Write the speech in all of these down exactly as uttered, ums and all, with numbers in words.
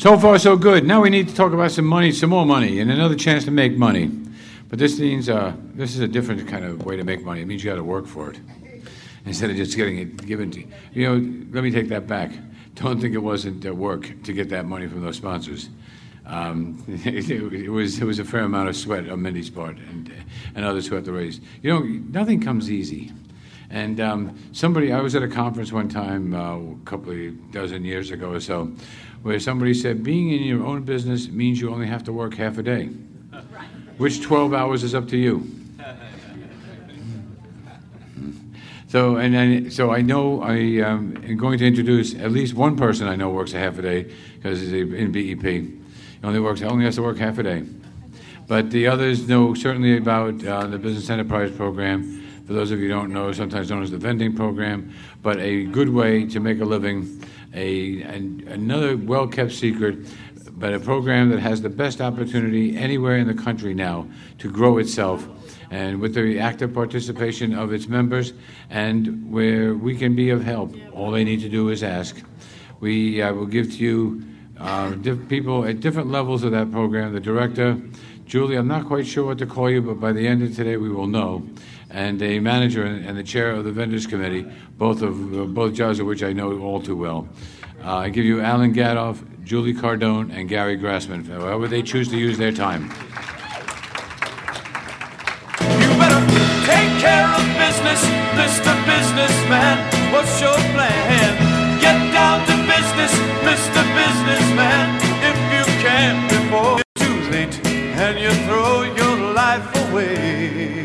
So far, so good. Now we need to talk about some money, some more money, and another chance to make money. But this means uh, this is a different kind of way to make money. It means you got to work for it instead of just getting it given to you. You know, let me take that back. Don't think it wasn't uh, work to get that money from those sponsors. Um, it, it was it was a fair amount of sweat on Mindy's part and and others who had to raise. You know, nothing comes easy. And um, somebody, I was at a conference one time, uh, a couple of dozen years ago or so, where somebody said, being in your own business means you only have to work half a day. Right. Which twelve hours is up to you? So, and then, so I know I um, am going to introduce at least one person I know works a half a day because he's in B E P. He only works, only has to work half a day. But the others know certainly about uh, the Business Enterprise Program. For those of you who don't know, sometimes known as the vending program, but a good way to make a living, a, an, another well-kept secret, but a program that has the best opportunity anywhere in the country now to grow itself, and with the active participation of its members, and where we can be of help. All they need to do is ask. We uh, will give to you uh, diff- people at different levels of that program. The director, Julie, I'm not quite sure what to call you, but by the end of today we will know. And a manager and the chair of the vendors committee, both of uh, both jobs of which I know all too well. Uh, I give you Alan Gadoff, Julie Cardone, and Gary Grassman, however they choose to use their time. You better take care of business, Mister Businessman. What's your plan? Get down to business, Mister Businessman. If you can before it's too late and you throw your life away.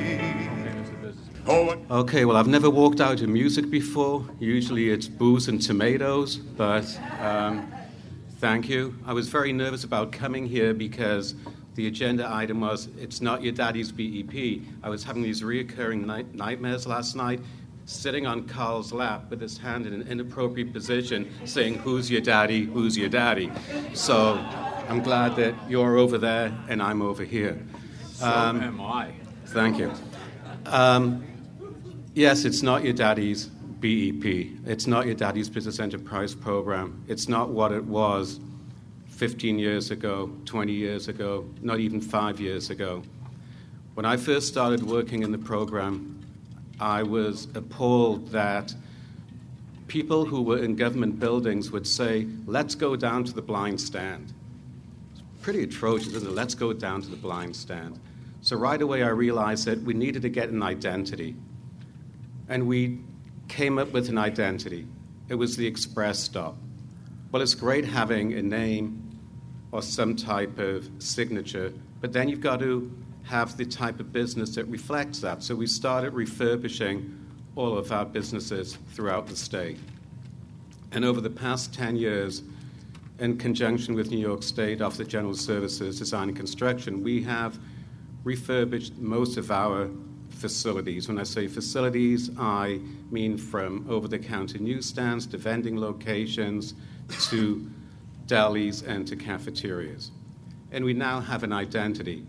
Okay, well, I've never walked out of music before. Usually it's booze and tomatoes, but um, thank you. I was very nervous about coming here because the agenda item was, it's not your daddy's B E P. I was having these reoccurring night- nightmares last night, sitting on Carl's lap with his hand in an inappropriate position, saying, who's your daddy, who's your daddy? So I'm glad that you're over there and I'm over here. So um, am I. Thank you. Um, Yes, it's not your daddy's B E P. It's not your daddy's business enterprise program. It's not what it was fifteen years ago, twenty years ago, not even five years ago. When I first started working in the program, I was appalled that people who were in government buildings would say, let's go down to the blind stand. It's pretty atrocious, isn't it? Let's go down to the blind stand. So right away I realized that we needed to get an identity. And we came up with an identity. It was the Express Stop. Well, it's great having a name or some type of signature, but then you've got to have the type of business that reflects that. So we started refurbishing all of our businesses throughout the state. And over the past ten years, in conjunction with New York State Office of General Services Design and Construction, we have refurbished most of our facilities. When I say facilities, I mean from over-the-counter newsstands to vending locations to delis and to cafeterias. And we now have an identity.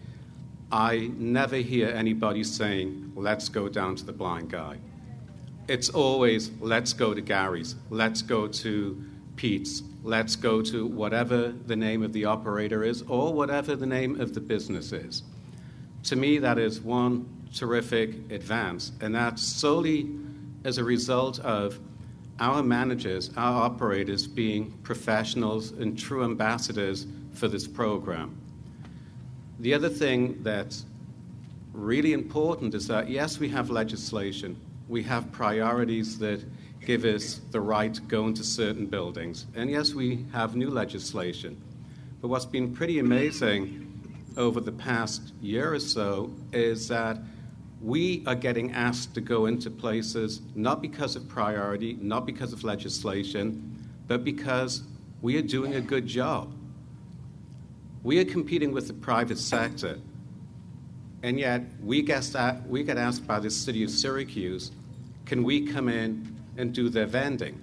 I never hear anybody saying, let's go down to the blind guy. It's always, let's go to Gary's, let's go to Pete's, let's go to whatever the name of the operator is or whatever the name of the business is. To me, that is one terrific advance, and that's solely as a result of our managers, our operators being professionals and true ambassadors for this program. The other thing that's really important is that, yes, we have legislation. We have priorities that give us the right to go into certain buildings. And yes, we have new legislation. But what's been pretty amazing over the past year or so is that we are getting asked to go into places not because of priority, not because of legislation, but because we are doing a good job. We are competing with the private sector, and yet we get, we get asked by the city of Syracuse, can we come in and do their vending?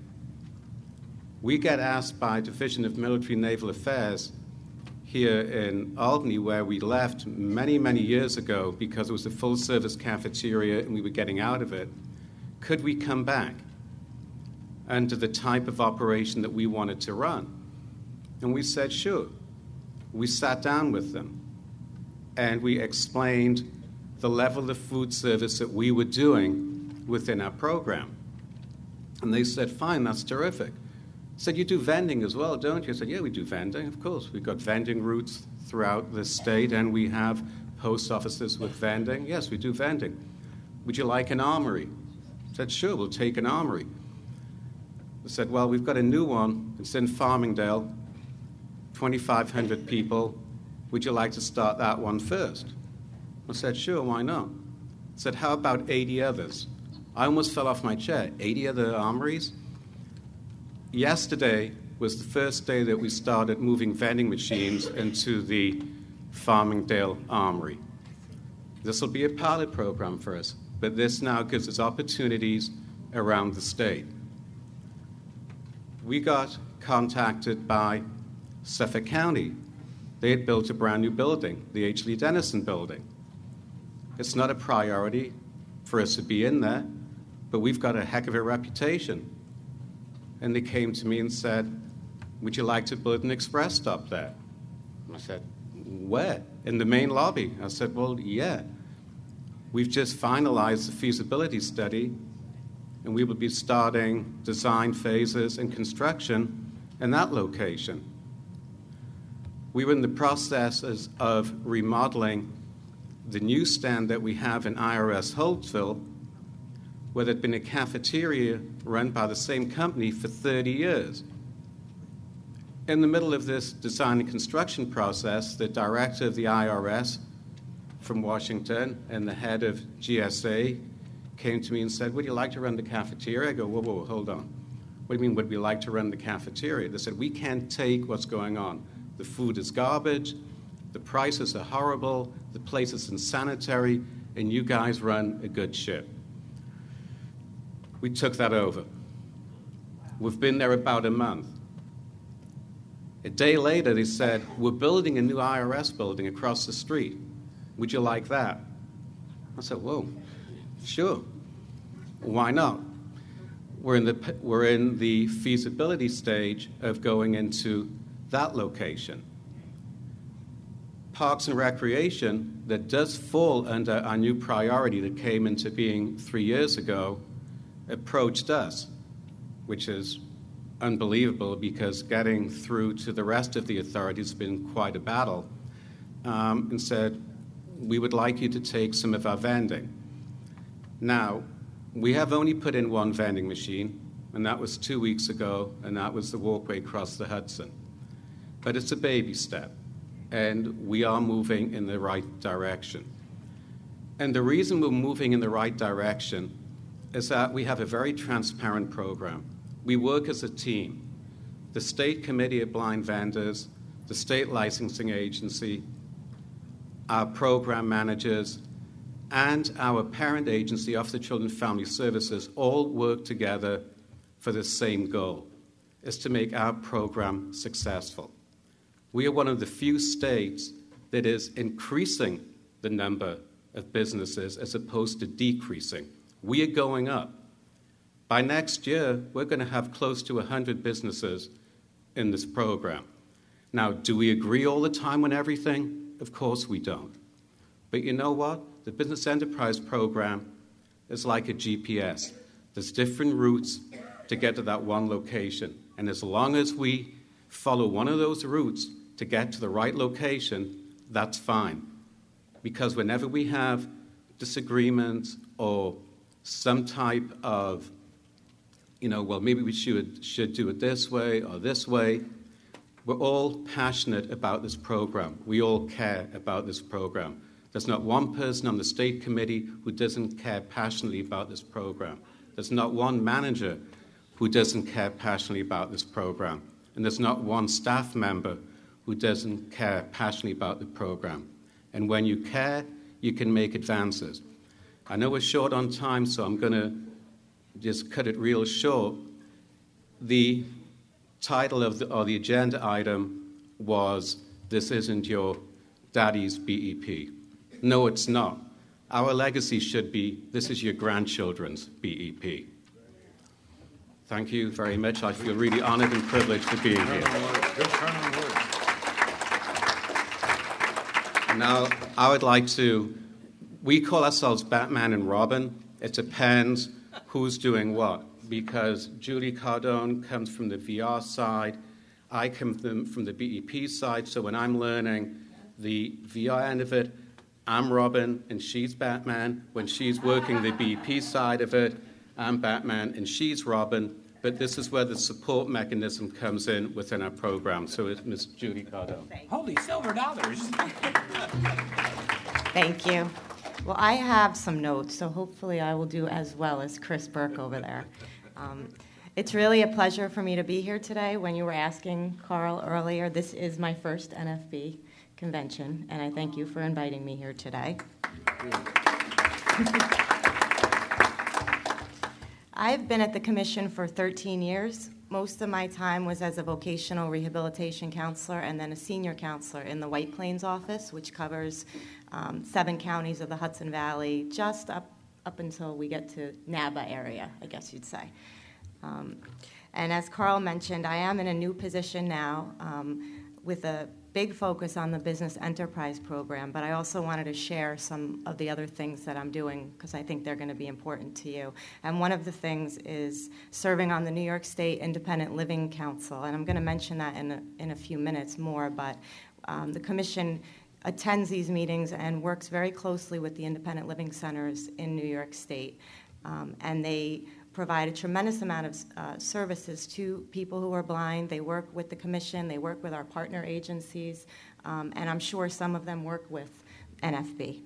We get asked by Division of Military and Naval Affairs here in Albany, where we left many, many years ago because it was a full-service cafeteria and we were getting out of it. Could we come back under the type of operation that we wanted to run? And we said, sure. We sat down with them, and we explained the level of food service that we were doing within our program. And they said, fine, that's terrific. I said, you do vending as well, don't you? I said, yeah, we do vending, of course. We've got vending routes throughout the state, and we have post offices with vending. Yes, we do vending. Would you like an armory? I said, sure, we'll take an armory. I said, well, we've got a new one. It's in Farmingdale, twenty-five hundred people. Would you like to start that one first? I said, sure, why not? I said, how about eighty others? I almost fell off my chair. eighty other armories? Yesterday was the first day that we started moving vending machines into the Farmingdale Armory. This will be a pilot program for us, but this now gives us opportunities around the state. We got contacted by Suffolk County. They had built a brand new building, the H. Lee Dennison building. It's not a priority for us to be in there, but we've got a heck of a reputation. And they came to me and said, would you like to build an express stop there? And I said, where? In the main lobby. I said, well, yeah. We've just finalized the feasibility study, and we will be starting design phases and construction in that location. We were in the process of remodeling the newsstand that we have in I R S Holtville, where there'd been a cafeteria run by the same company for thirty years. In the middle of this design and construction process, the director of the I R S from Washington and the head of G S A came to me and said, would you like to run the cafeteria? I go, whoa, whoa, hold on. What do you mean, would we like to run the cafeteria? They said, we can't take what's going on. The food is garbage, the prices are horrible, the place is insanitary, and you guys run a good ship. We took that over. We've been there about a month. A day later, they said, we're building a new I R S building across the street. Would you like that? I said, whoa, sure. Why not? We're in the, we're in the feasibility stage of going into that location. Parks and Recreation, that does fall under our new priority that came into being three years ago, approached us, which is unbelievable because getting through to the rest of the authorities has been quite a battle, um, and said, we would like you to take some of our vending. Now, we have only put in one vending machine, and that was two weeks ago, and that was the walkway across the Hudson. But it's a baby step, and we are moving in the right direction. And the reason we're moving in the right direction is that we have a very transparent program. We work as a team. The State Committee of Blind Vendors, the State Licensing Agency, our program managers, and our parent agency, Office of Children and Family Services, all work together for the same goal, is to make our program successful. We are one of the few states that is increasing the number of businesses as opposed to decreasing. We are going up. By next year, we're going to have close to one hundred businesses in this program. Now, do we agree all the time on everything? Of course we don't. But you know what? The Business Enterprise Program is like a G P S. There's different routes to get to that one location. And as long as we follow one of those routes to get to the right location, that's fine. Because whenever we have disagreements or some type of, you know, well, maybe we should, should do it this way or this way, we're all passionate about this program. We all care about this program. There's not one person on the state committee who doesn't care passionately about this program. There's not one manager who doesn't care passionately about this program. And there's not one staff member who doesn't care passionately about the program. And when you care, you can make advances. I know we're short on time, so I'm going to just cut it real short. The title of the, or the agenda item was, "This isn't your daddy's B E P." No, it's not. Our legacy should be, "This is your grandchildren's B E P." Thank you very much. I feel really honored and privileged to be here. Good turn on words. Now, I would like to, we call ourselves Batman and Robin. It depends who's doing what, because Julie Cardone comes from the V R side, I come from, from the B E P side, so when I'm learning the V R end of it, I'm Robin and she's Batman. When she's working the B E P side of it, I'm Batman and she's Robin. But this is where the support mechanism comes in within our program. So it's Miz Judy Cardone. Holy silver dollars. Thank you. Well, I have some notes, so hopefully I will do as well as Chris Burke over there. Um, it's really a pleasure for me to be here today. When you were asking Carl earlier, this is my first N F B convention, and I thank you for inviting me here today. I've been at the Commission for thirteen years. Most of my time was as a vocational rehabilitation counselor and then a senior counselor in the White Plains office, which covers um, seven counties of the Hudson Valley, just up, up until we get to NABA area, I guess you'd say. Um, and as Carl mentioned, I am in a new position now um, with a big focus on the business enterprise program, but I also wanted to share some of the other things that I'm doing because I think they're going to be important to you. And one of the things is serving on the New York State Independent Living Council, and I'm going to mention that in a, in a few minutes more, but um, the Commission attends these meetings and works very closely with the independent living centers in New York State, um, and they provide a tremendous amount of uh, services to people who are blind. They work with the Commission, they work with our partner agencies, um, and I'm sure some of them work with N F B.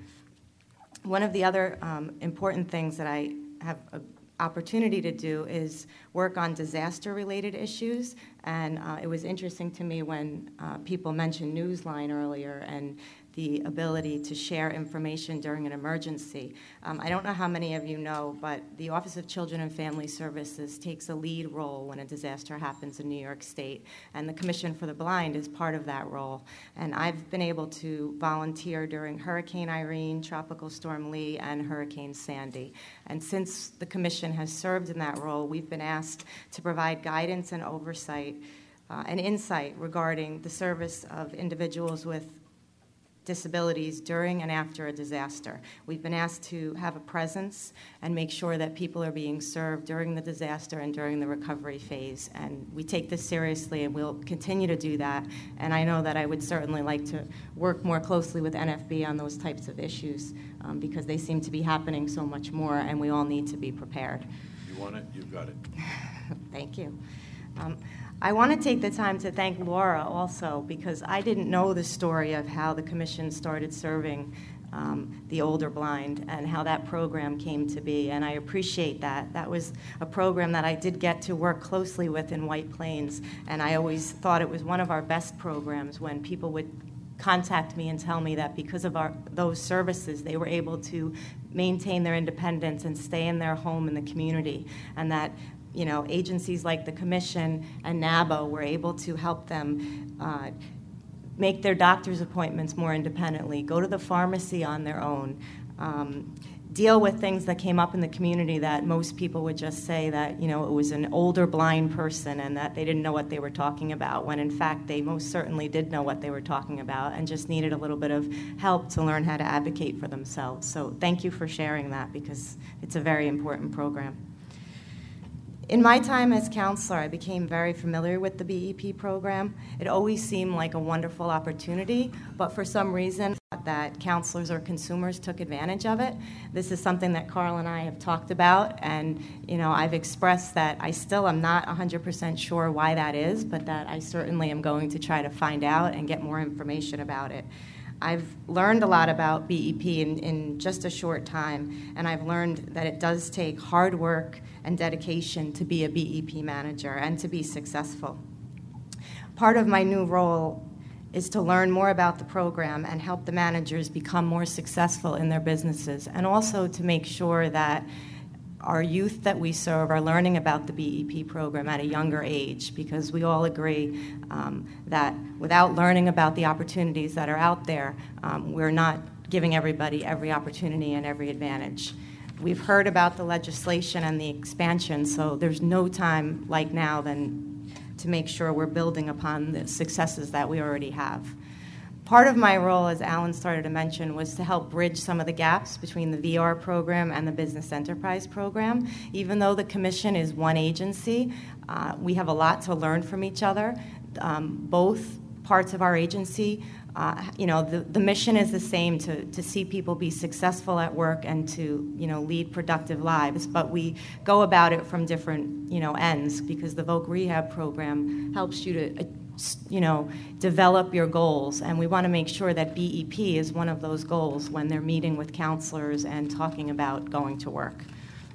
One of the other um, important things that I have an opportunity to do is work on disaster-related issues, and uh, it was interesting to me when uh, people mentioned Newsline earlier and the ability to share information during an emergency. Um, I don't know how many of you know, but the Office of Children and Family Services takes a lead role when a disaster happens in New York State, and the Commission for the Blind is part of that role. And I've been able to volunteer during Hurricane Irene, Tropical Storm Lee, and Hurricane Sandy. And since the Commission has served in that role, we've been asked to provide guidance and oversight uh, and insight regarding the service of individuals with disabilities during and after a disaster. We've been asked to have a presence and make sure that people are being served during the disaster and during the recovery phase. And we take this seriously, and we'll continue to do that. And I know that I would certainly like to work more closely with N F B on those types of issues um, because they seem to be happening so much more, and we all need to be prepared. You want it? You've got it. Thank you. Um, I want to take the time to thank Laura also, because I didn't know the story of how the Commission started serving um, the older blind and how that program came to be, and I appreciate that. That was a program that I did get to work closely with in White Plains, and I always thought it was one of our best programs when people would contact me and tell me that because of our, those services, they were able to maintain their independence and stay in their home in the community, and that you know, agencies like the Commission and NABA were able to help them uh, make their doctor's appointments more independently, go to the pharmacy on their own, um, deal with things that came up in the community that most people would just say that, you know, it was an older blind person and that they didn't know what they were talking about, when in fact they most certainly did know what they were talking about and just needed a little bit of help to learn how to advocate for themselves. So thank you for sharing that, because it's a very important program. In my time as counselor, I became very familiar with the B E P program. It always seemed like a wonderful opportunity, but for some reason that counselors or consumers took advantage of it. This is something that Carl and I have talked about, and you know, I've expressed that I still am not one hundred percent sure why that is, but that I certainly am going to try to find out and get more information about it. I've learned a lot about B E P in, in just a short time, and I've learned that it does take hard work and dedication to be a B E P manager and to be successful. Part of my new role is to learn more about the program and help the managers become more successful in their businesses, and also to make sure that our youth that we serve are learning about the B E P program at a younger age, because we all agree um, that without learning about the opportunities that are out there, um, we're not giving everybody every opportunity and every advantage. We've heard about the legislation and the expansion, so there's no time like now than to make sure we're building upon the successes that we already have. Part of my role, as Alan started to mention, was to help bridge some of the gaps between the V R program and the Business Enterprise program. Even though the Commission is one agency, uh, we have a lot to learn from each other. Um, both parts of our agency, uh, you know, the, the mission is the same, to, to see people be successful at work and to, you know, lead productive lives, but we go about it from different, you know, ends, because the Voc Rehab program helps you to, you know, develop your goals, and we want to make sure that B E P is one of those goals when they're meeting with counselors and talking about going to work.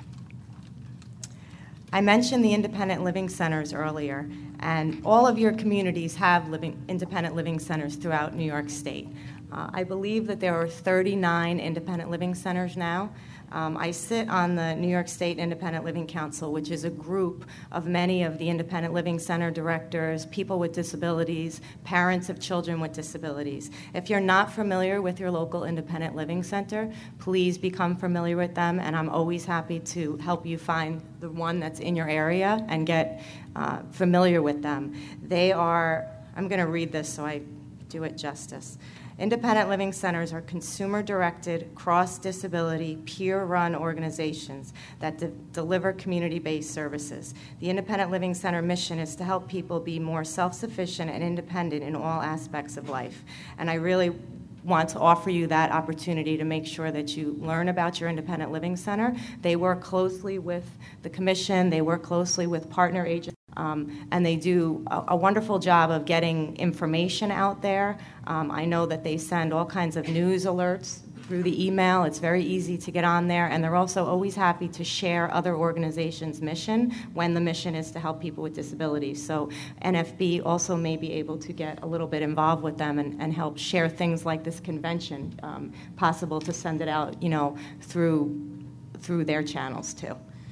I mentioned the independent living centers earlier, and all of your communities have living, independent living centers throughout New York State. Uh, I believe that there are thirty-nine independent living centers now. Um, I sit on the New York State Independent Living Council, which is a group of many of the independent living center directors, people with disabilities, parents of children with disabilities. If you're not familiar with your local independent living center, please become familiar with them, and I'm always happy to help you find the one that's in your area and get uh, familiar with them. They are, I'm going to read this so I do it justice. Independent living centers are consumer-directed, cross-disability, peer-run organizations that de- deliver community-based services. The Independent Living Center mission is to help people be more self-sufficient and independent in all aspects of life. And I really want to offer you that opportunity to make sure that you learn about your independent living center. They work closely with the Commission. They work closely with partner agencies. Um, and they do a, a wonderful job of getting information out there. Um, I know that they send all kinds of news alerts through the email. It's very easy to get on there, and they're also always happy to share other organizations' mission when the mission is to help people with disabilities. So N F B also may be able to get a little bit involved with them and, and help share things like this convention, um, possible to send it out, you know, through through their channels too.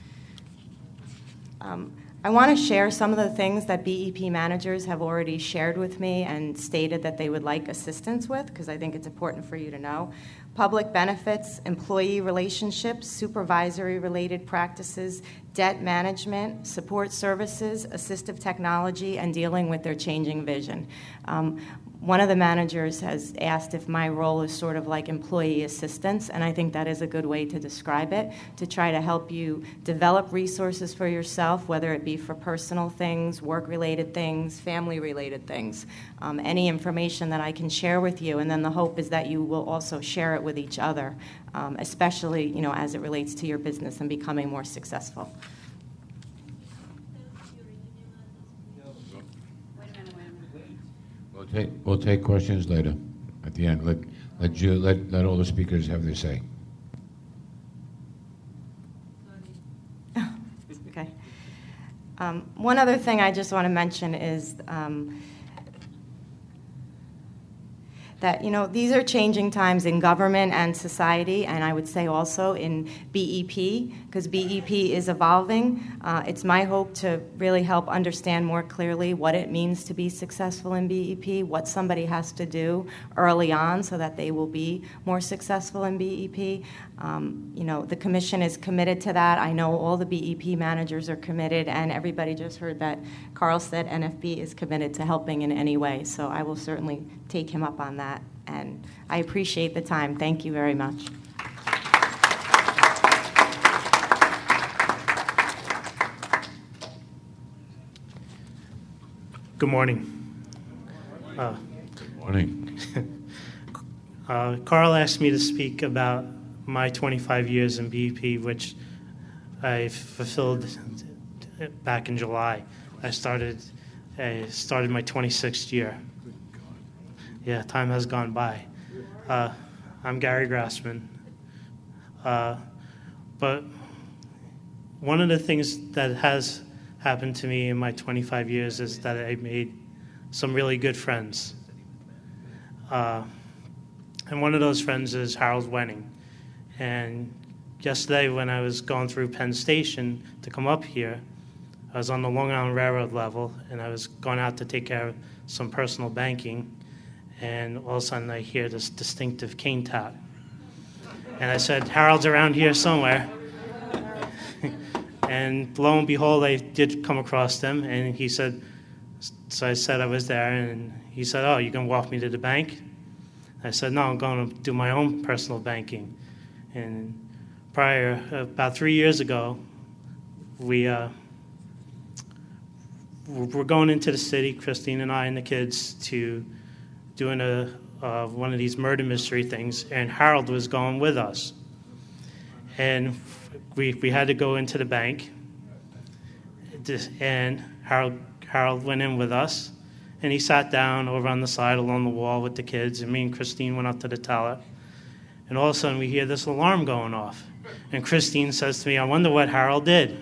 Um, I want to share some of the things that B E P managers have already shared with me and stated that they would like assistance with, because I think it's important for you to know. Public benefits, employee relationships, supervisory-related practices, debt management, support services, assistive technology, and dealing with their changing vision. Um, One of the managers has asked if my role is sort of like employee assistance, and I think that is a good way to describe it, to try to help you develop resources for yourself, whether it be for personal things, work-related things, family-related things, um, any information that I can share with you, and then the hope is that you will also share it with each other, um, especially, you know, as it relates to your business and becoming more successful. We'll take, we'll take questions later at the end. Let, let, you, let, let all the speakers have their say. Okay. Um, one other thing I just want to mention is um, that, you know, these are changing times in government and society, and I would say also in B E P, because B E P is evolving. Uh, it's my hope to really help understand more clearly what it means to be successful in B E P, what somebody has to do early on so that they will be more successful in B E P. Um, you know, the Commission is committed to that. I know all the B E P managers are committed, and everybody just heard that Carl said N F B is committed to helping in any way, so I will certainly take him up on that. And I appreciate the time. Thank you very much. Good morning. Uh, Good morning. uh, Carl asked me to speak about my twenty-five years in B E P, which I fulfilled back in July. I started, I started my twenty-sixth year. Yeah, time has gone by. Uh, I'm Gary Grassman. Uh, but one of the things that has happened to me in my twenty-five years is that I made some really good friends. Uh, and one of those friends is Harold Wenning. And yesterday when I was going through Penn Station to come up here, I was on the Long Island Railroad level, and I was going out to take care of some personal banking, and all of a sudden I hear this distinctive cane tap. And I said, Harold's around here somewhere. And lo and behold, I did come across him, and he said, So I said I was there, and he said, "Oh, you gonna walk me to the bank?" I said, "No, I'm going to do my own personal banking." And prior, about three years ago, we uh, we're going into the city, Christine and I and the kids, to doing a uh, one of these murder mystery things, and Harold was going with us. And we we had to go into the bank, and Harold Harold went in with us, and he sat down over on the side along the wall with the kids, and me and Christine went up to the teller, and all of a sudden we hear this alarm going off, and Christine says to me, "I wonder what Harold did."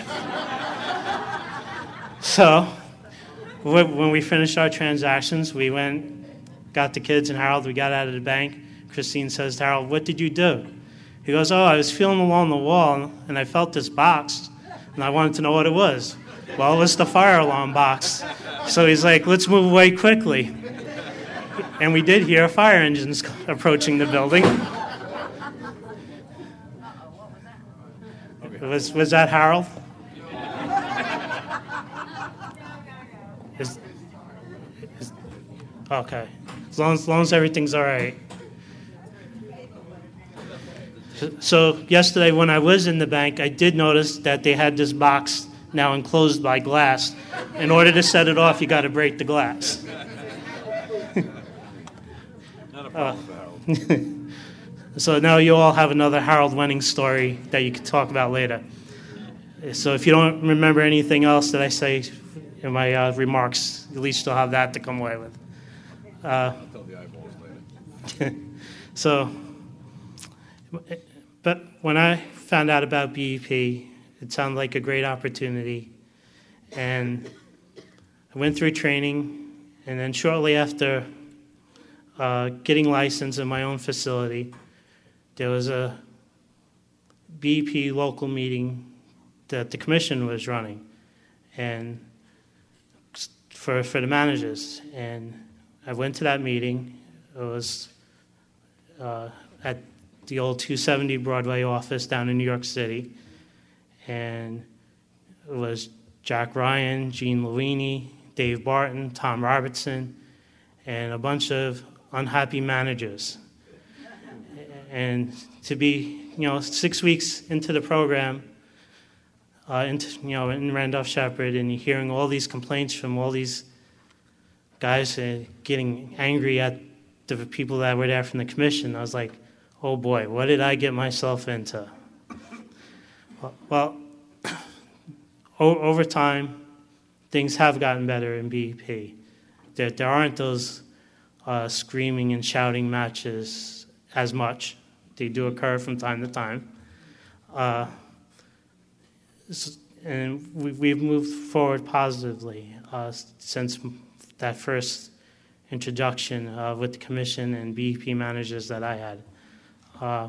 So when we finished our transactions, we went, got the kids and Harold, we got out of the bank. Christine says to Harold, "What did you do?" He goes, "Oh, I was feeling along the wall, and I felt this box, and I wanted to know what it was." Well, it was the fire alarm box. So he's like, "Let's move away quickly." And we did hear fire engines approaching the building. Was was that Harold? Is, is, okay. As long as, as long as everything's all right. So yesterday when I was in the bank, I did notice that they had this box now enclosed by glass. In order to set it off, you got to break the glass. Not a problem for Harold. So now you all have another Harold Wenning story that you can talk about later. So if you don't remember anything else that I say in my uh, remarks, at least you'll have that to come away with. Uh, I'll tell the eyeballs later. so, but when I found out about B E P, it sounded like a great opportunity. And I went through training, and then shortly after uh, getting licensed in my own facility, there was a B E P local meeting that the commission was running, and for for the managers. And I went to that meeting. It was uh, at the old two seventy Broadway office down in New York City, and it was Jack Ryan, Gene Luini, Dave Barton, Tom Robertson, and a bunch of unhappy managers. And to be, you know, six weeks into the program, uh, into, you know, in Randolph-Sheppard, and you're hearing all these complaints from all these guys uh, getting angry at the people that were there from the commission, I was like, oh boy, what did I get myself into? Well, over time, things have gotten better in B E P. There, there aren't those uh, screaming and shouting matches as much. They do occur from time to time. Uh, and we, we've moved forward positively uh, since that first introduction uh, with the commission and B E P managers that I had. Uh,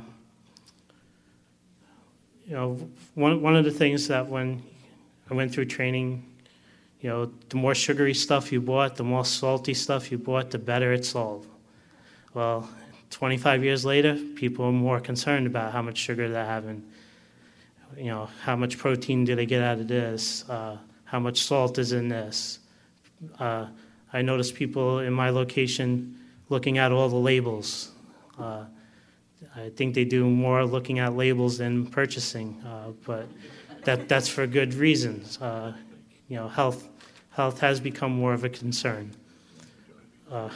you know, one one of the things that when I went through training, you know, the more sugary stuff you bought, the more salty stuff you bought, the better it sold. Well, twenty-five years later, people are more concerned about how much sugar they're having. You know, how much protein do they get out of this? Uh, how much salt is in this? Uh, I noticed people in my location looking at all the labels. Uh, I think they do more looking at labels than purchasing, uh, but that that's for good reasons. Uh, you know, health health has become more of a concern. Uh,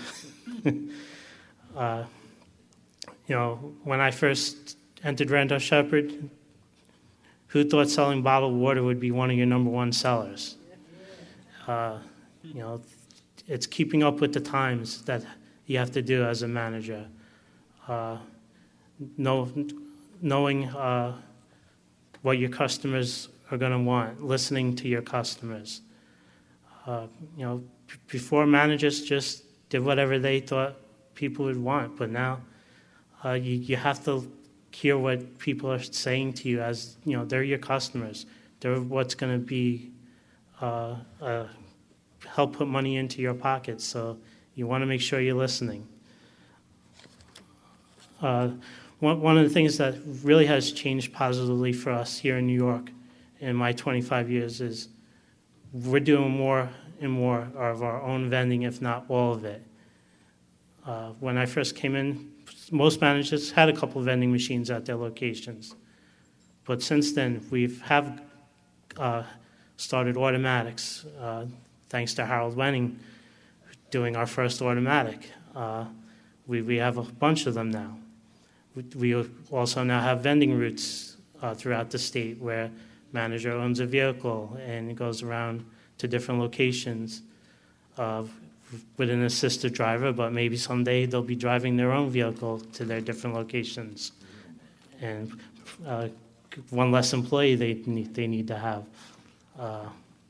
uh, you know, when I first entered Randolph-Sheppard, who thought selling bottled water would be one of your number one sellers? Uh, you know, it's keeping up with the times that you have to do as a manager. Uh, know, knowing uh, what your customers are going to want, listening to your customers. Uh, you know, b- before managers just did whatever they thought people would want, but now uh, you, you have to hear what people are saying to you as, you know, they're your customers. They're what's going to be uh, uh, help put money into your pockets, so you want to make sure you're listening. Uh, one, one of the things that really has changed positively for us here in New York in my twenty-five years is we're doing more and more of our own vending, if not all of it. Uh, when I first came in, most managers had a couple of vending machines at their locations. But since then, we've have uh, started automatics, uh, thanks to Harold Wenning doing our first automatic. Uh, we, we have a bunch of them now. We, we also now have vending routes uh, throughout the state where manager owns a vehicle and goes around to different locations uh, with an assisted driver, but maybe someday they'll be driving their own vehicle to their different locations. And uh, one less employee they need, they need to have. Uh,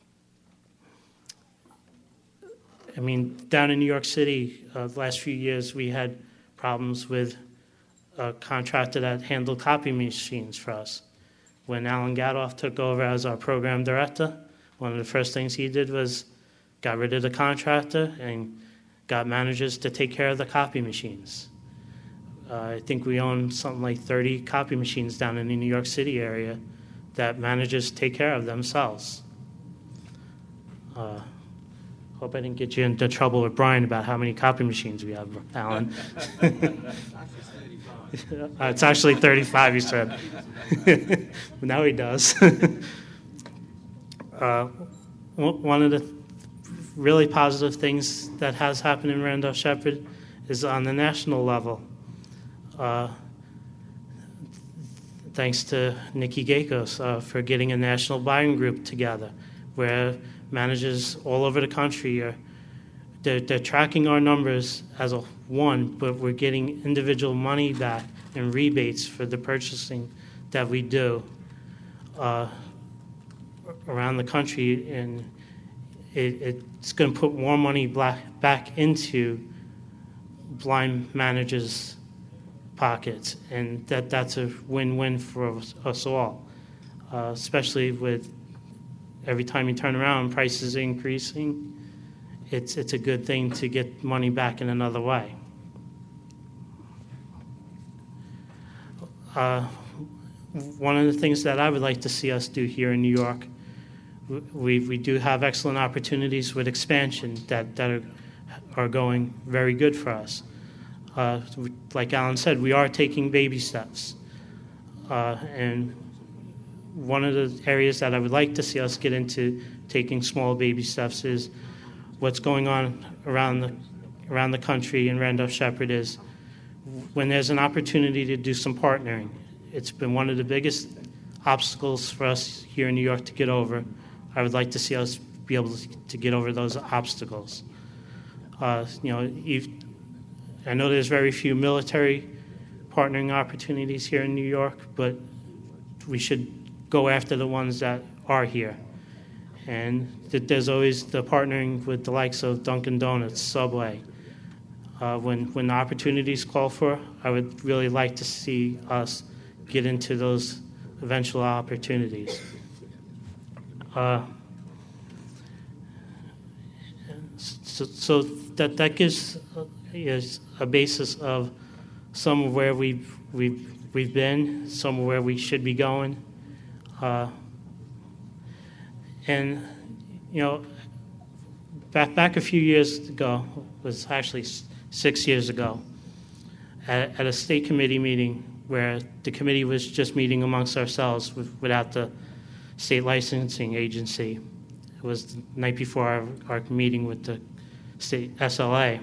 I mean, down in New York City, uh, the last few years we had problems with a contractor that handled copy machines for us. When Alan Gadoff took over as our program director, one of the first things he did was got rid of the contractor and got managers to take care of the copy machines. Uh, I think we own something like thirty copy machines down in the New York City area that managers take care of themselves. Uh, hope I didn't get you into trouble with Brian about how many copy machines we have, Alan. uh, it's actually thirty-five, he said. But now he does. uh, one of the really positive things that has happened in Randolph-Sheppard is on the national level. Uh, thanks to Nikki Gakos uh, for getting a national buying group together where managers all over the country are they're, they're tracking our numbers as a one, but we're getting individual money back and rebates for the purchasing that we do uh, around the country, and it, it's going to put more money black, back into blind managers' pockets, and that, that's a win-win for us, us all, uh, especially with every time you turn around, prices increasing. It's, it's a good thing to get money back in another way. Uh, one of the things that I would like to see us do here in New York, we, we do have excellent opportunities with expansion that, that are, are going very good for us. Uh, like Alan said, we are taking baby steps. Uh, and one of the areas that I would like to see us get into taking small baby steps is what's going on around the, around the country in Randolph-Sheppard is when there's an opportunity to do some partnering. It's been one of the biggest obstacles for us here in New York to get over. I would like to see us be able to get over those obstacles. Uh, you know, if, I know there's very few military partnering opportunities here in New York, but we should go after the ones that are here. And that there's always the partnering with the likes of Dunkin' Donuts, Subway. Uh, when, when the opportunities call for, I would really like to see us get into those eventual opportunities. Uh, so, so that, that gives is a basis of some of where we've, we've, we've been, some of where we should be going. Uh, and, you know, back, back a few years ago, was actually six years ago, at, at a state committee meeting where the committee was just meeting amongst ourselves with, without the state licensing agency. It was the night before our, our meeting with the state S L A.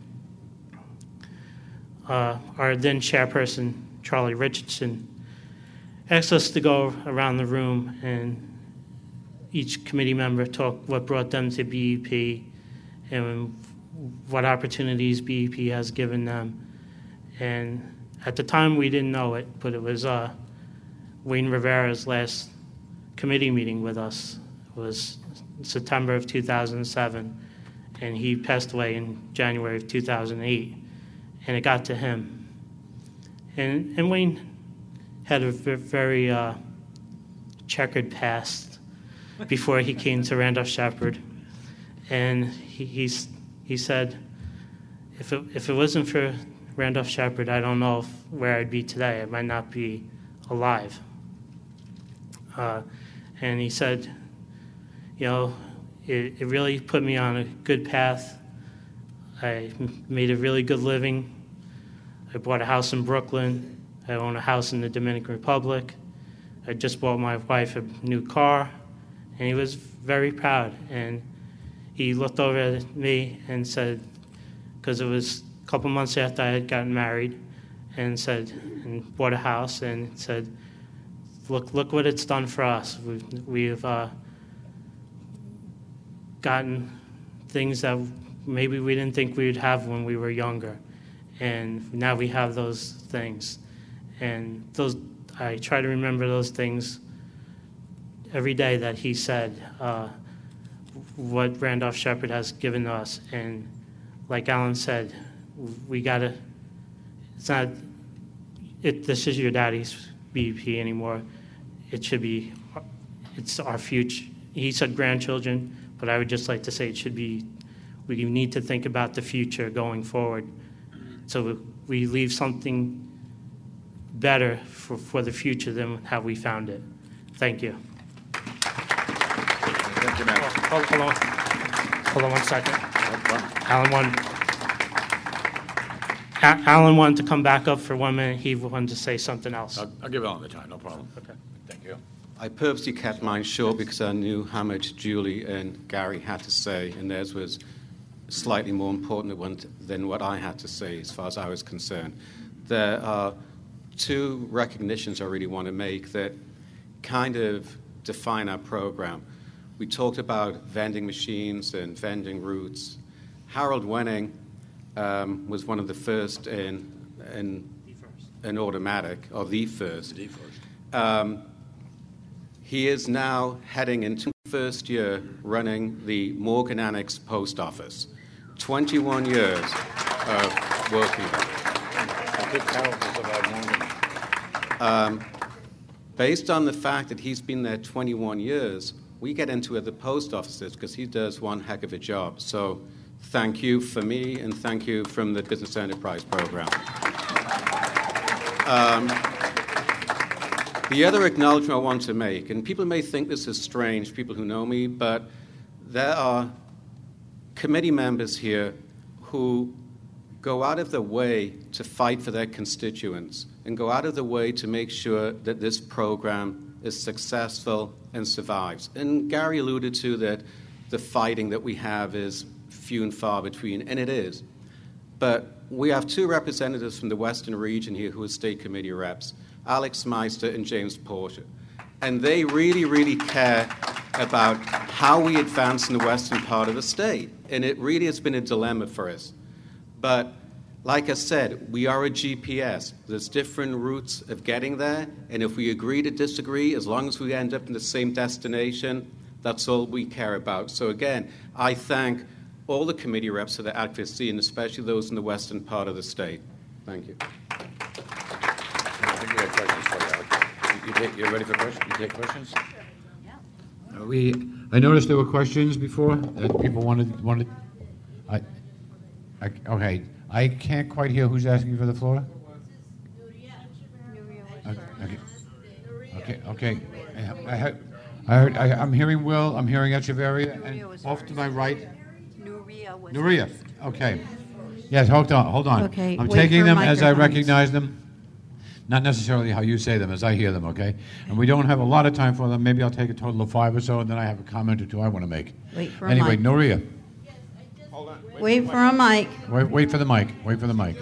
Uh, our then chairperson, Charlie Richardson, asked us to go around the room and each committee member talk what brought them to B E P and what opportunities B E P has given them. And at the time we didn't know it, but it was uh, Wayne Rivera's last committee meeting with us. It was September of two thousand seven, and he passed away in January of two thousand eight. And it got to him. And, and Wayne had a very uh, checkered past before he came to Randolph-Sheppard. And he, he's, he said, if it, if it wasn't for Randolph-Sheppard, I don't know if, where I'd be today. I might not be alive. Uh, and he said, you know, it, it really put me on a good path. I made a really good living. I bought a house in Brooklyn. I own a house in the Dominican Republic. I just bought my wife a new car, and he was very proud. And he looked over at me and said, because it was a couple months after I had gotten married, and said, and bought a house, and said, look, look what it's done for us. We've, we've uh, gotten things that maybe we didn't think we'd have when we were younger. And now we have those things. And those, I try to remember those things every day that he said, uh, what Randolph Shepherd has given us. And like Alan said, we gotta, it's not, it, this is your daddy's B E P anymore. It should be, it's our future. He said grandchildren, but I would just like to say it should be, we need to think about the future going forward. So we leave something better for, for the future than how we found it. Thank you. Thank you, Matt. Hold, hold on. Hold on one second. Alan wanted, A- Alan wanted to come back up for one minute. He wanted to say something else. I'll, I'll give Alan the time, no problem. Okay. Thank you. I purposely kept mine short because I knew how much Julie and Gary had to say, and theirs was slightly more important than what I had to say as far as I was concerned. There are two recognitions I really want to make that kind of define our program. We talked about vending machines and vending routes. Harold Wenning um, was one of the first in, in an automatic, or the first. The first. Um, he is now heading into the first year running the Morgan Annex Post Office. twenty-one years of working there. I think Harold was about Morgan. Um, based on the fact that he's been there twenty-one years, we get into other post offices because he does one heck of a job. So thank you for me, and thank you from the Business Enterprise Program. Um, the other acknowledgement I want to make, and people may think this is strange, people who know me, but there are committee members here who go out of their way to fight for their constituents and go out of their way to make sure that this program is successful and survives. And Gary alluded to that the fighting that we have is few and far between, and it is. But we have two representatives from the Western region here who are state committee reps, Alex Meister and James Porter. And they really, really care about how we advance in the western part of the state. And it really has been a dilemma for us. But like I said, we are a G P S. There's different routes of getting there. And if we agree to disagree, as long as we end up in the same destination, that's all we care about. So again, I thank all the committee reps for their advocacy, and especially those in the western part of the state. Thank you. I think we have questions for you, Alex. You, take, you ready for questions? You take questions? Uh, we, I noticed there were questions before that people wanted. wanted I, I, okay, I can't quite hear who's asking for the floor. Okay, okay, okay. okay. I, I heard, I heard, I, I'm hearing Will, I'm hearing Echeverria, and off to my right, Nuria. Okay. Yes, hold on, hold on. Okay, I'm wait taking for them as I microphones. recognize them. Not necessarily how you say them, as I hear them, okay? And we don't have a lot of time for them. Maybe I'll take a total of five or so, and then I have a comment or two I want to make. Wait for a Anyway, mic. Nuria, Wait for a mic. wait, wait for the mic. Wait for the mic.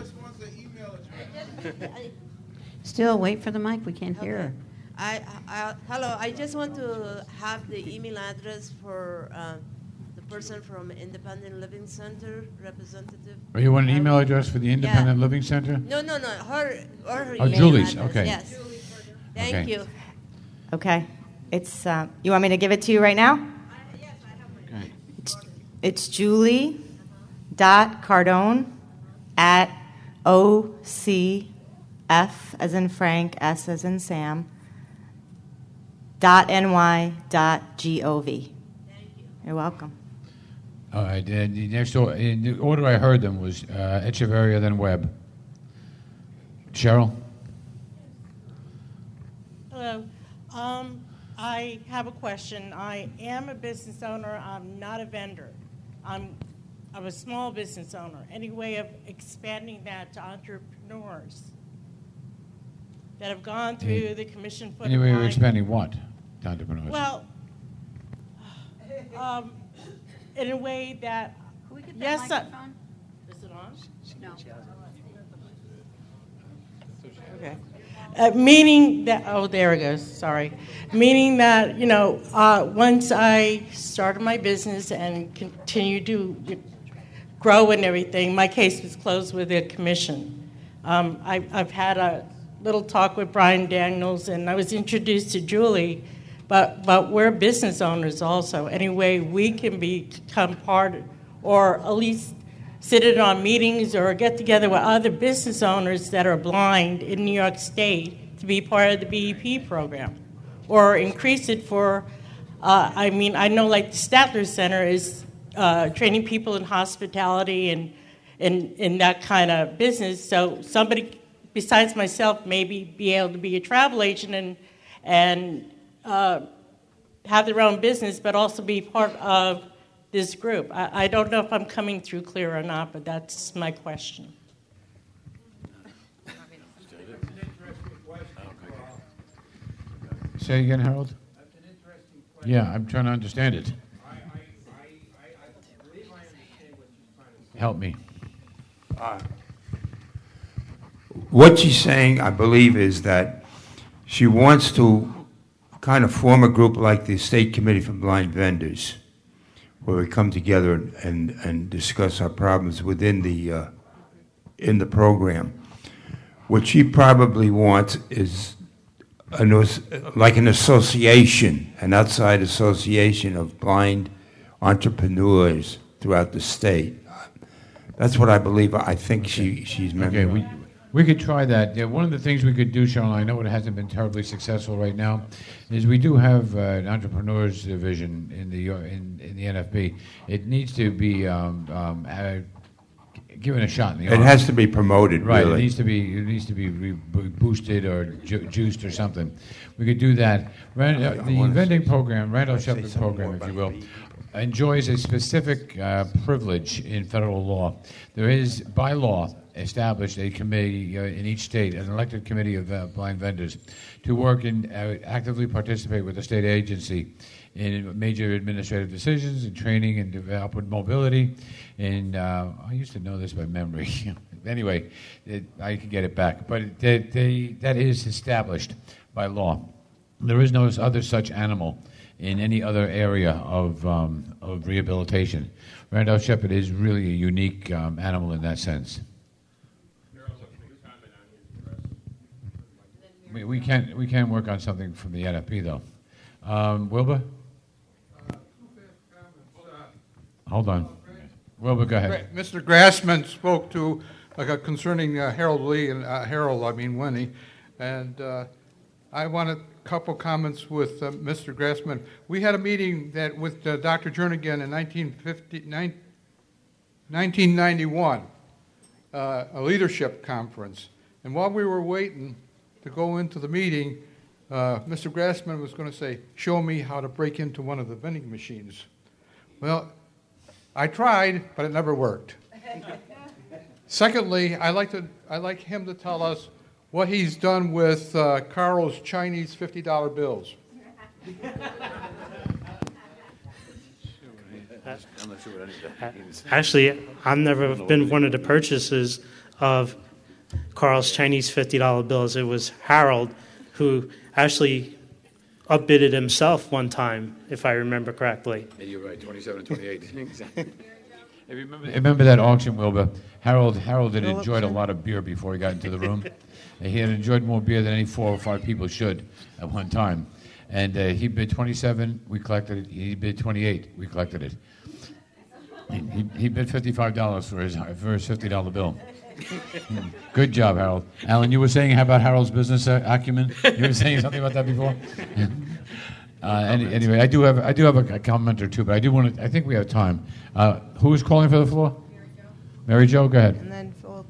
Still, wait for the mic. We can't hear her. I, I, hello, I just want to have the email address for uh, the person from Independent Living Center, representative. Oh, you want an email address for the Independent Yeah. Living Center? No, no, no, her, or her Oh, email Julie's, address. okay. Yes. Thank Okay. you. Okay. It's, uh, you want me to give it to you right now? Okay. It's, it's Julie dot Cardone at O C F as in Frank, S as in Sam, dot N Y dot G O V. Thank you. You're welcome. All right. And the next order, in the order I heard them was uh, Echeverria, then Webb. Cheryl? Hello. Um, I have a question. I am a business owner. I'm not a vendor. I'm, I'm a small business owner. Any way of expanding that to entrepreneurs that have gone through the commission foot Anyway, you're line? expanding what to entrepreneurs? Well, um, in a way that, Can we get yes, that I- microphone? is it on? No. Okay. Uh, meaning that, oh, there it goes, sorry. Meaning that, you know, uh, once I started my business and continued to grow and everything, my case was closed with the commission. Um, I, I've had a little talk with Brian Daniels, and I was introduced to Julie, but, but we're business owners also. Anyway, we can become part, or at least sit in on meetings or get together with other business owners that are blind in New York State to be part of the B E P program, or increase it for, uh, I mean, I know like the Statler Center is uh, training people in hospitality and in, in that kind of business, so somebody besides myself maybe be able to be a travel agent and, and uh, have their own business, but also be part of this group. I, I don't know if I'm coming through clear or not, but that's my question. Say again, Harold? That's an interesting question. Yeah, I'm trying to understand it. I, I, I, I, I believe I understand what she's trying to say. Help me. Uh, what she's saying, I believe, is that she wants to kind of form a group like the State Committee for Blind Vendors, where we come together and, and discuss our problems within the uh, in the program. What she probably wants is an, like an association, an outside association of blind entrepreneurs throughout the state. That's what I believe. I think she she's meant. Okay, we, we could try that. Yeah, one of the things we could do, Sharon, I know it hasn't been terribly successful right now, is we do have uh, an entrepreneurs division in the in, in the N F B. It needs to be um, um, uh, given a shot in the It arm. has to be promoted, right. really. It needs to be it needs to be re- boosted or ju- juiced or something. We could do that. Rand, uh, the vending program, Randolph Shepherd program, if you will, enjoys a specific uh, privilege in federal law. There is, by law, established a committee uh, in each state, an elected committee of uh, blind vendors, to work and uh, actively participate with the state agency in major administrative decisions, in training and upward mobility. And uh, I used to know this by memory. Anyway, it, I can get it back. But it, they, they, that is established by law. There is no other such animal in any other area of um, of rehabilitation. Randolph Shepherd is really a unique um, animal in that sense. We, we can we can work on something from the N F P though. Um, Wilbur, hold on. Wilbur, go ahead. Mister Grassman spoke to uh, concerning uh, Harold Lee and uh, Harold, I mean Winnie, and uh, I want a couple comments with uh, Mister Grassman. We had a meeting that with uh, Doctor Jernigan in nineteen ninety-one, uh, a leadership conference, and while we were waiting to go into the meeting, uh, Mister Grassman was going to say, "Show me how to break into one of the vending machines." Well, I tried, but it never worked. Secondly, I like to I like him to tell us what he's done with uh, Carl's Chinese fifty dollar bills. Actually, I've never been one of the purchasers of Carl's Chinese fifty dollar bills. It was Harold who actually upbidded himself one time, if I remember correctly. Yeah, you're right, twenty-seven and twenty-eight. Exactly. If you remember, remember that auction, Wilbur? Harold Harold had enjoyed a lot of beer before he got into the room. He had enjoyed more beer than any four or five people should at one time. And uh, he bid twenty-seven, we collected it. He bid twenty-eight, we collected it. He, he, he bid fifty-five dollars for his, for his fifty dollar bill. Good job, Harold. Alan, you were saying how about Harold's business acumen? You were saying something about that before? uh, any, anyway, I do have I do have a, a comment or two, but I do want to. I think we have time. Uh, who is calling for the floor? Mary Jo, go ahead. And then Philip.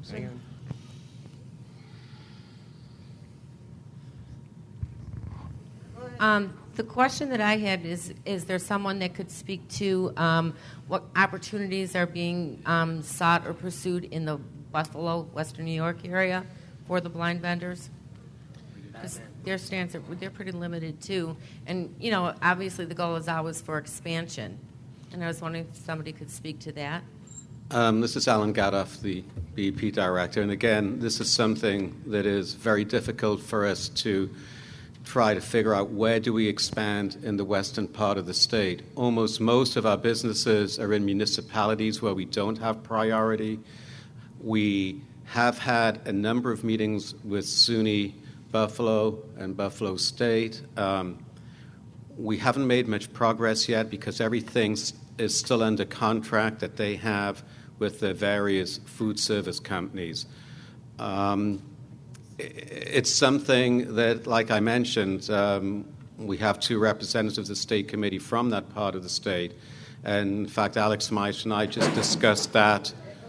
Um, the question that I had is, is there someone that could speak to um, what opportunities are being um, sought or pursued in the Buffalo, Western New York area for the blind vendors? Because their stands are, they're pretty limited too. And, you know, obviously the goal is always for expansion. And I was wondering if somebody could speak to that. Um, this is Alan Gadoff, the B E P director. And again, this is something that is very difficult for us to try to figure out where do we expand in the western part of the state. Almost most of our businesses are in municipalities where we don't have priority. We have had a number of meetings with SUNY Buffalo and Buffalo State. Um, we haven't made much progress yet because everything is still under contract that they have with the various food service companies. Um, it's something that, like I mentioned, um, we have two representatives of the state committee from that part of the state. And in fact, Alex Meisch and I just discussed that.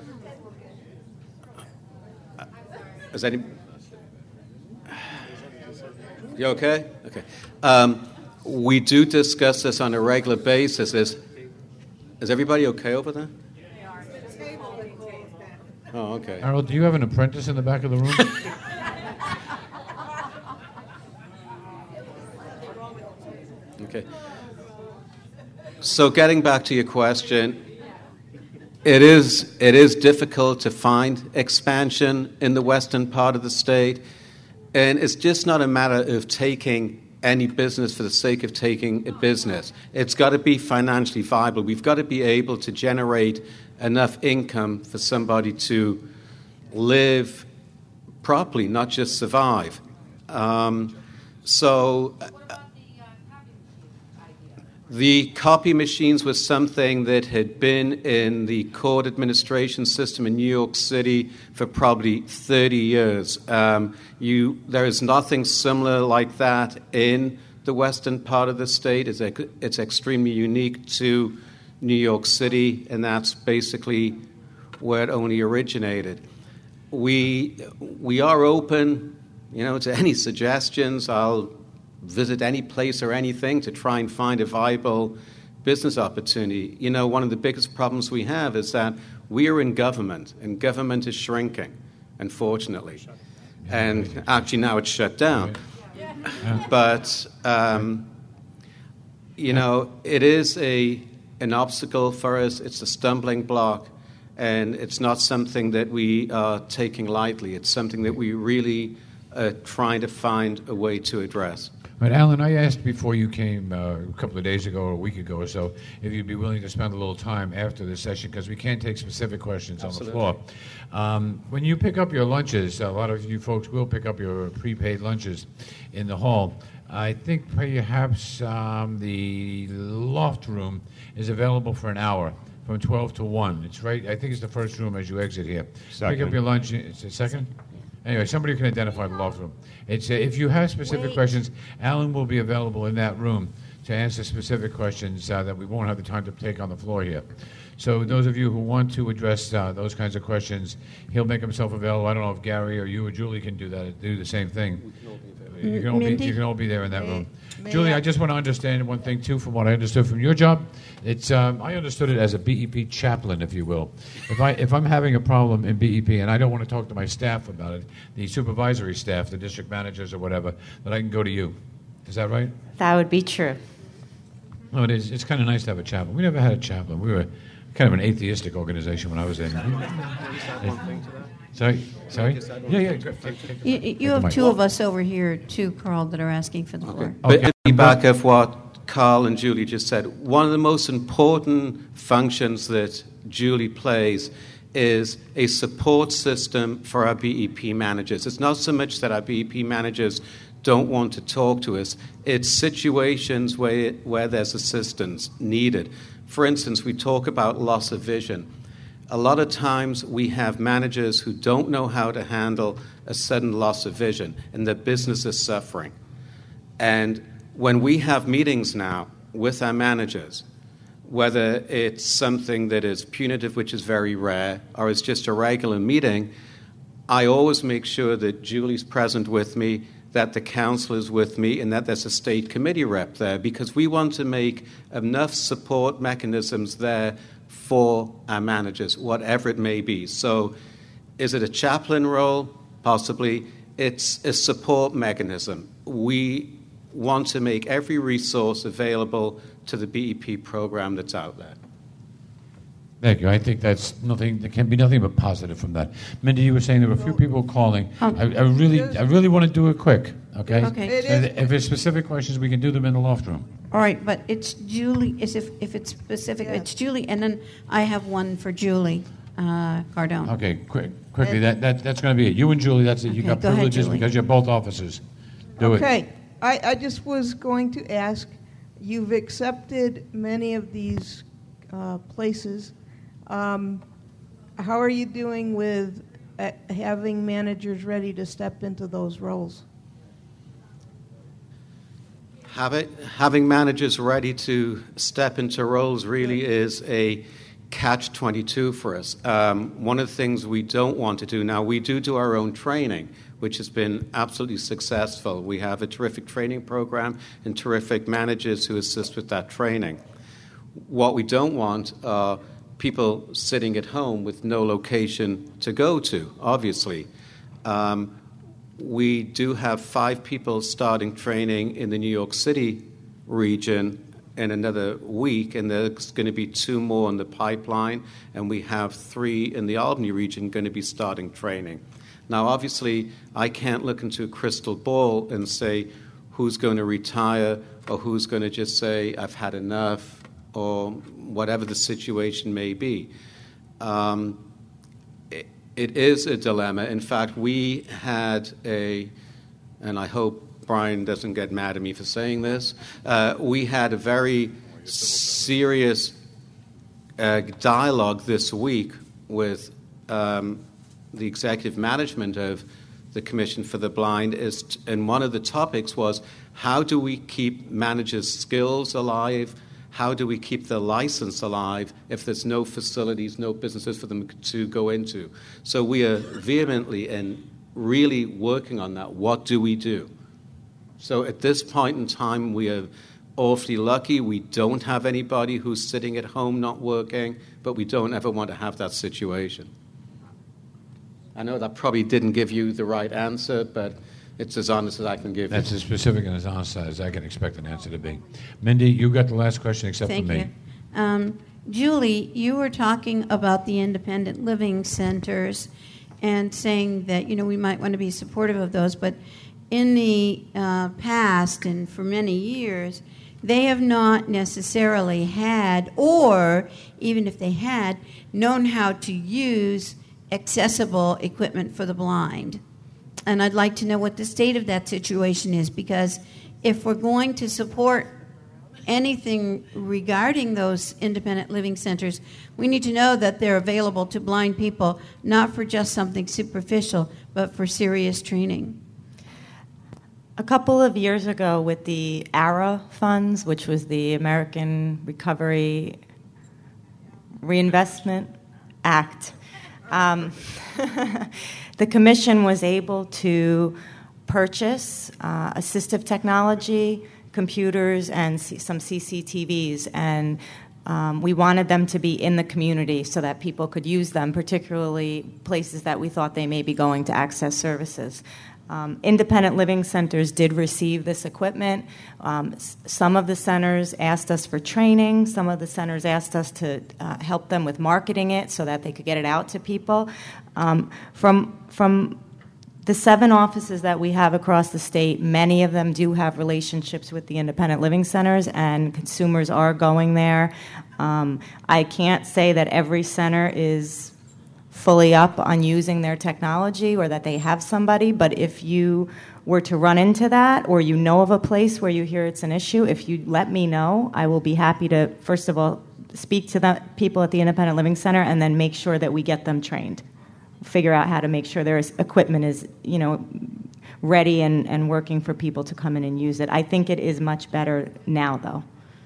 Is any... You okay? Okay. Um, we do discuss this on a regular basis. Is, is everybody okay over there? Oh, okay. Harold, do you have an apprentice in the back of the room? Okay. So getting back to your question, it is it is difficult to find expansion in the western part of the state, and it's just not a matter of taking any business for the sake of taking a business. It's got to be financially viable. We've got to be able to generate enough income for somebody to live properly, not just survive. Um, so uh, the copy machines was something that had been in the court administration system in New York City for probably thirty years. Um, you, there is nothing similar like that in the western part of the state. It's, it's extremely unique to New York City, and that's basically where it only originated. We we are open, you know, to any suggestions. I'll visit any place or anything to try and find a viable business opportunity. You know, one of the biggest problems we have is that we are in government, and government is shrinking, unfortunately. And actually now it's shut down. But, um, you know, it is a an obstacle for us. It's a stumbling block, and it's not something that we are taking lightly. It's something that we really are trying to find a way to address. But Alan, I asked before you came uh, a couple of days ago or a week ago or so if you'd be willing to spend a little time after the session, because we can't take specific questions Absolutely. on the floor. Um, when you pick up your lunches, a lot of you folks will pick up your prepaid lunches in the hall. I think perhaps um, the loft room is available for an hour from twelve to one. It's right, I think it's the first room as you exit here. Second. Pick up your lunch. It's a second? Anyway, somebody can identify the loft room. It's uh, if you have specific Wait. questions, Alan will be available in that room to answer specific questions uh, that we won't have the time to take on the floor here. So those of you who want to address uh, those kinds of questions, he'll make himself available. I don't know if Gary or you or Julie can do that. Do the same thing. You can all be, you can all be there in that May, room. may Julie, I, I just want to understand one thing, too, from what I understood from your job. It's um, I understood it as a B E P chaplain, if you will. If, I, if I'm having a problem in B E P and I don't want to talk to my staff about it, the supervisory staff, the district managers or whatever, that I can go to you. Is that right? That would be true. No, it is. It's kind of nice to have a chaplain. We never had a chaplain. We were kind of an atheistic organization when I was in. Sorry? Sorry? Yeah, yeah. Take, take You, you have two of us over here, too, Carl, that are asking for the floor. Okay. But okay. Back of what Carl and Julie just said, one of the most important functions that Julie plays is a support system for our B E P managers. It's not so much that our B E P managers don't want to talk to us. It's situations where, where there's assistance needed. For instance, we talk about loss of vision. A lot of times we have managers who don't know how to handle a sudden loss of vision, and their business is suffering. And when we have meetings now with our managers, whether it's something that is punitive, which is very rare, or it's just a regular meeting, I always make sure that Julie's present with me, that the council is with me and that there's a state committee rep there, because we want to make enough support mechanisms there for our managers, whatever it may be. So is it a chaplain role? Possibly. It's a support mechanism. We want to make every resource available to the B E P program that's out there. Thank you. I think that's nothing. There can be nothing but positive from that. Mindy, you were saying there were a few people calling. Um, I, I really, I really want to do it quick. Okay. Okay. It And is- if there's specific questions, we can do them in the loft room. All right, but it's Julie, is if, if it's specific, it's Julie, and then I have one for Julie uh, Cardone. Okay, quick, quickly. That, that that's going to be it. You and Julie. That's it. You Okay, got go ahead, privileges Julie. because you're both officers. Do it. Okay, I, I just was going to ask, you've accepted many of these uh, places. Um, how are you doing with uh, having managers ready to step into those roles? Have it, having managers ready to step into roles really is a catch twenty-two for us. Um, one of the things we don't want to do now, we do do our own training, which has been absolutely successful. We have a terrific training program and terrific managers who assist with that training. What we don't want are people sitting at home with no location to go to, obviously. Um, we do have five people starting training in the New York City region in another week, and there's going to be two more in the pipeline, and we have three in the Albany region going to be starting training. Now, obviously, I can't look into a crystal ball and say who's going to retire or who's going to just say, I've had enough, or whatever the situation may be. Um, it, it is a dilemma. In fact, we had a, and I hope Brian doesn't get mad at me for saying this, uh, we had a very serious uh, dialogue this week with um, the executive management of the Commission for the Blind, is t- and one of the topics was, how do we keep managers' skills alive? How do we keep the license alive if there's no facilities, no businesses for them to go into? So we are vehemently and really working on that. What do we do? So at this point in time, we are awfully lucky. We don't have anybody who's sitting at home not working, but we don't ever want to have that situation. I know that probably didn't give you the right answer, but it's as honest as I can give That's you. as specific and as honest as I can expect an answer to be. Mindy, you got the last question except Thank for me. you. Um, Julie, you were talking about the independent living centers and saying that, you know, we might want to be supportive of those, but in the uh, past and for many years, they have not necessarily had, or even if they had, known how to use accessible equipment for the blind. And I'd like to know what the state of that situation is, because if we're going to support anything regarding those independent living centers, we need to know that they're available to blind people, not for just something superficial, but for serious training. A couple of years ago with the ARA funds, which was the American Recovery Reinvestment Act, um, the Commission was able to purchase uh, assistive technology, computers, and c- some C C T Vs, and um, we wanted them to be in the community so that people could use them, particularly places that we thought they may be going to access services. Um, independent living centers did receive this equipment. Um, s- some of the centers asked us for training. Some of the centers asked us to uh, help them with marketing it so that they could get it out to people. Um, from from the seven offices that we have across the state, many of them do have relationships with the independent living centers, and consumers are going there. Um, I can't say that every center is fully up on using their technology or that they have somebody, but if you were to run into that or you know of a place where you hear it's an issue, if you let me know, I will be happy to, first of all, speak to the people at the Independent Living Center and then make sure that we get them trained. Figure out how to make sure their equipment is, you know, ready and, and working for people to come in and use it. I think it is much better now, though.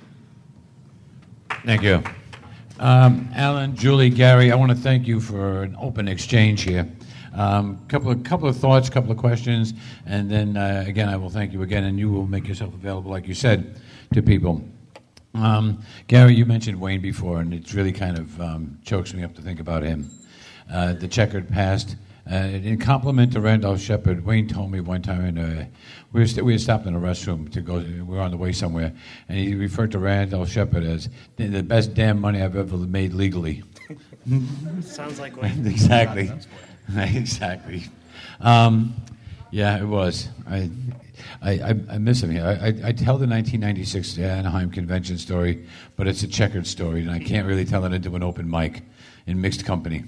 Thank you. Um, Alan, Julie, Gary, I want to thank you for an open exchange here. Um, couple of couple of thoughts, couple of questions, and then uh, again, I will thank you again, and you will make yourself available, like you said, to people. Um, Gary, you mentioned Wayne before, and it really kind of um, chokes me up to think about him. Uh, the checkered past. Uh, in compliment to Randolph Shepard, Wayne told me one time, in a, we, were st- we had stopped in a restroom to go, we were on the way somewhere, and he referred to Randolph Shepard as the, the best damn money I've ever made legally. Sounds like Wayne. Exactly. Exactly. Um, yeah, it was. I, I, I, I miss him here. I, I, I tell the nineteen ninety-six Anaheim convention story, but it's a checkered story, and I can't really tell it into an open mic in mixed company.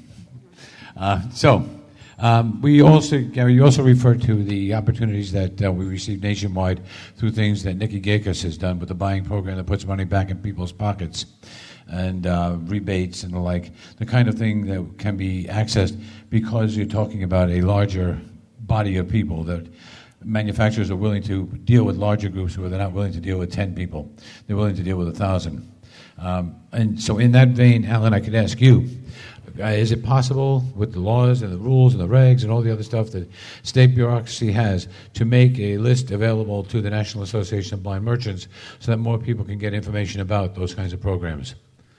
Uh, so, um, we also, Gary, you also referred to the opportunities that uh, we receive nationwide through things that Nikki Gakos has done with the buying program that puts money back in people's pockets, and uh, rebates and the like, the kind of thing that can be accessed because you're talking about a larger body of people, that manufacturers are willing to deal with larger groups where they're not willing to deal with ten people. They're willing to deal with a thousand. Um, and so in that vein, Alan, I could ask you, uh, is it possible with the laws and the rules and the regs and all the other stuff that state bureaucracy has to make a list available to the National Association of Blind Merchants so that more people can get information about those kinds of programs,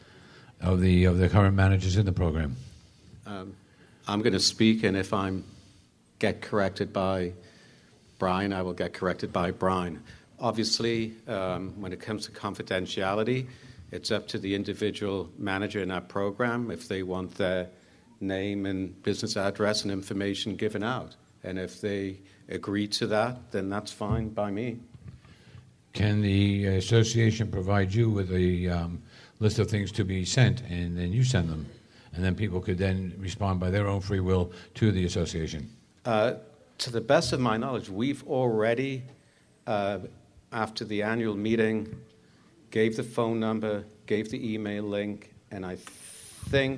of the of the current managers in the program? Um, I'm going to speak, and if I get corrected by Brian, I will get corrected by Brian. Obviously, um, when it comes to confidentiality, it's up to the individual manager in that program if they want their name and business address and information given out. And if they agree to that, then that's fine by me. Can the association provide you with a um, list of things to be sent, and then you send them, and then people could then respond by their own free will to the association? Uh, to the best of my knowledge, we've already, uh, after the annual meeting, gave the phone number, gave the email link, and I think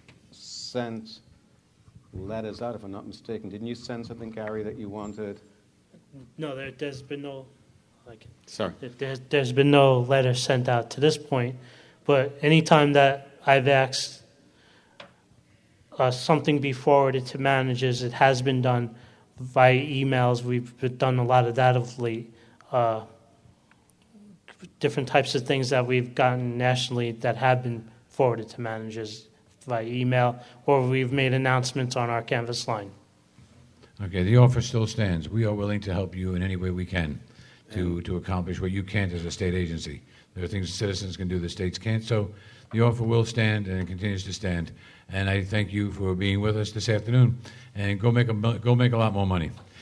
sent letters out, if I'm not mistaken. Didn't you send something, Gary, that you wanted? No, there, there's been no, like, Sorry. There's, there's been no letter sent out to this point, but anytime that I've asked uh, something be forwarded to managers, it has been done via emails. We've done a lot of that of late. Uh, different types of things that we've gotten nationally that have been forwarded to managers via email, or we've made announcements on our Canvas line. Okay, the offer still stands. We are willing to help you in any way we can to, to accomplish what you can't as a state agency. There are things citizens can do that states can't, so the offer will stand and it continues to stand. And I thank you for being with us this afternoon, and go make a, go make a lot more money.